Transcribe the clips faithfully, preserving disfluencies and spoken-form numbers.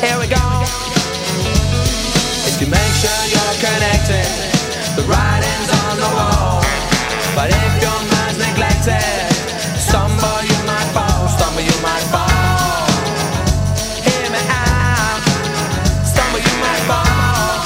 Here we go. If you make sure you're connected, the writing's on the wall. But if your mind's neglected, stumble you might fall, stumble you might fall. Hear me out, stumble you might fall.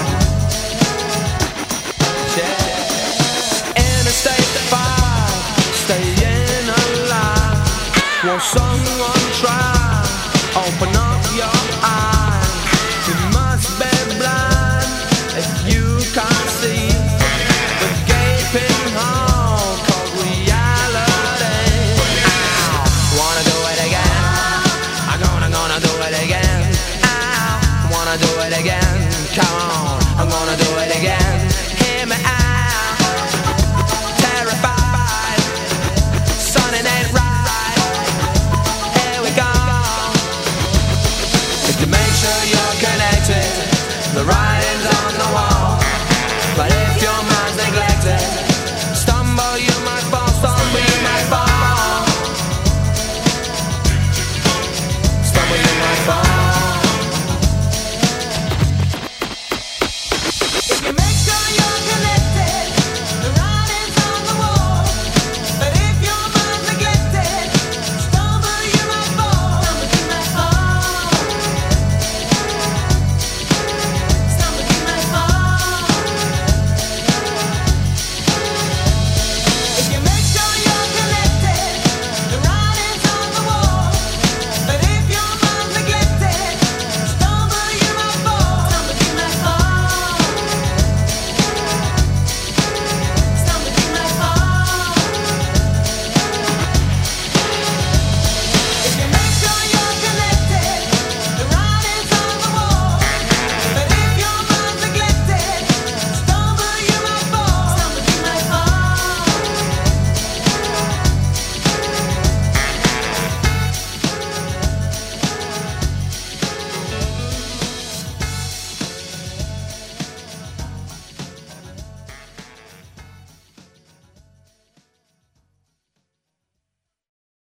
Yeah. In a state of fire, staying alive. Won't someone try? Open up your eyes. You must be blind if you can't see the gaping hole called reality. Ow. Wanna do it again? I'm gonna, gonna do it again. Ow. Wanna do it again? Come on, I'm gonna do it again.